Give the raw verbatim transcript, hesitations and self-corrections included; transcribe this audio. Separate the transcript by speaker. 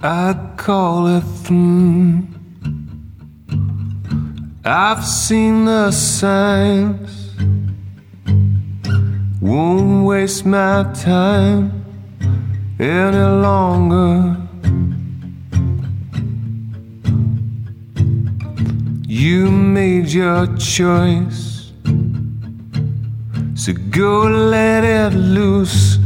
Speaker 1: I call it through. I've seen the signs, won't waste my time any longer. You made your choice, so go let it loose.